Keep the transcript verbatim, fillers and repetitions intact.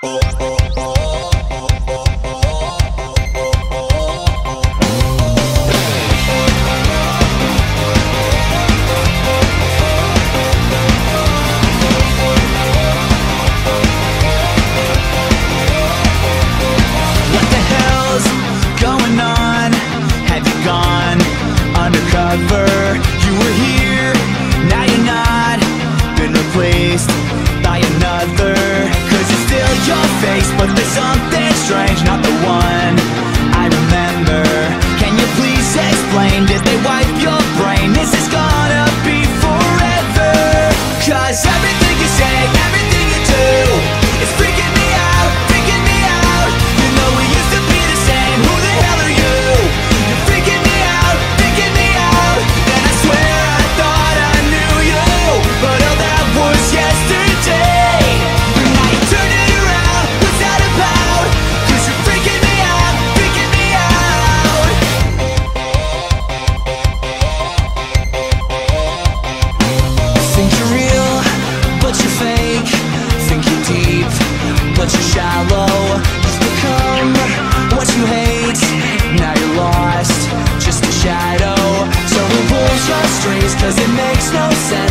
You were here, now you're not. Been replaced by another. Cause it's still your face, but there's something strange, not the one I remember. Can you please explain, did they wipe your brain? Is this gonna be forever? Cause everything you say, everything you do is freaking me out, freaking me out. You know we used to be the same, who the hell are you? You're freaking me out, freaking me out. And I swear I thought I knew you, but all that was yesterday. And now you turn it around, what's that about? Cause you're freaking me out, freaking me out. Think you're real, but you're fake. Think you're deep, but you're shallow. You've become what you hate. Now you're lost, just a shadow. So who pulls your strings, cause it makes no sense.